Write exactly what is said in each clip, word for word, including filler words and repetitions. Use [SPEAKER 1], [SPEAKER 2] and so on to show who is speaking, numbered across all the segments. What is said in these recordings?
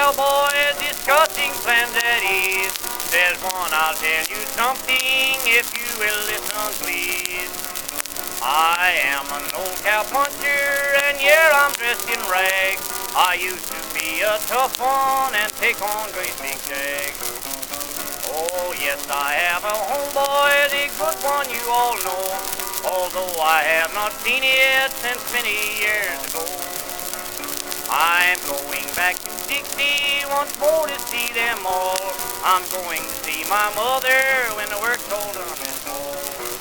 [SPEAKER 1] cowboys discussing plans at ease. There's one, I'll tell you something, if you will listen please. I am an old cowpuncher, and yeah, I'm dressed in rags. I used to be a tough one and take on great big jags. Oh yes, I have a homeboy, the good one you all know, although I have not seen it since many years ago. I'm going back to Dixie once more to see them all. I'm going to see my mother when the work's all done and all.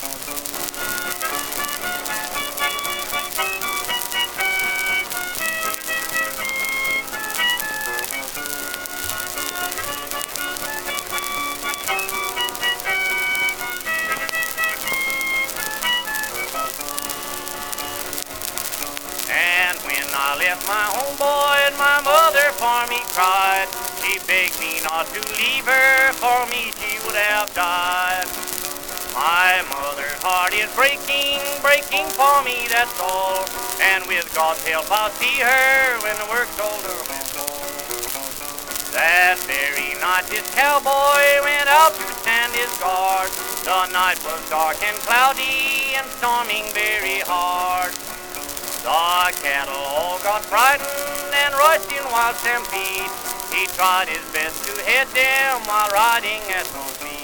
[SPEAKER 1] And when I left my homeboy and my mother for me cried, she begged me not to leave her, for me she would have died. My mother's heart is breaking, breaking for me, that's all. And with God's help I'll see her when the work's all done and all. That very night this cowboy went out to stand his guard. The night was dark and cloudy and storming very hard. The cattle all got frightened and rushed in wild stampede. He tried his best to head them while riding at full speed.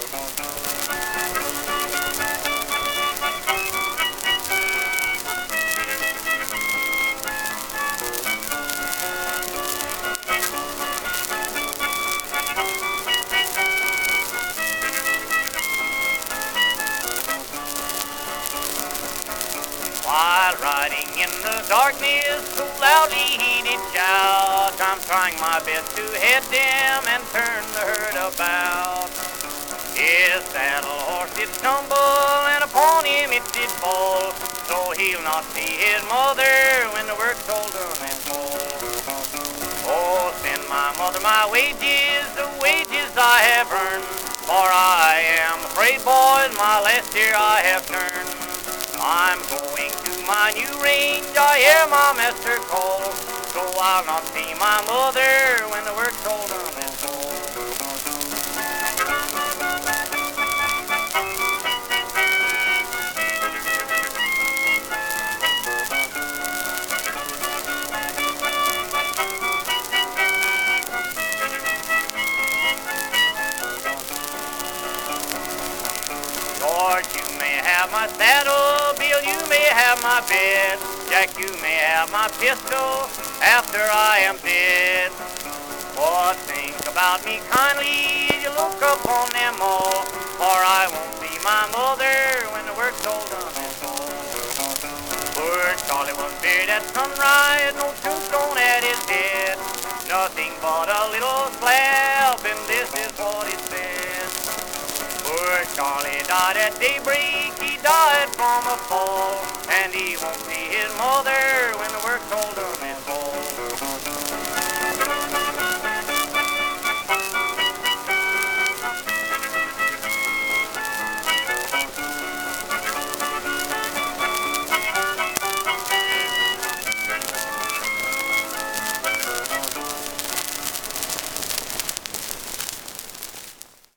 [SPEAKER 1] While riding in the darkness, so loudly he did shout, I'm trying my best to head them and turn the herd about. His saddle horse did stumble, and upon him it did fall, so he'll not see his mother when the work's all done and full. Oh, send my mother my wages, the wages I have earned, for I am afraid, boys, my last year I have turned. I'm going to my new range, I hear my master call, so I'll not see my mother when the work's all done and full. George, you may have my saddle, Bill, you may have my bed, Jack, you may have my pistol after I am dead. But think about me kindly, you look upon them all, for I won't see my mother when the work's all done and full. Poor Charlie was buried at sunrise, no tombstone at his head, nothing but a little slab, and this is what it says. Poor Charlie died at daybreak, he died from a fall, and he won't see his mother when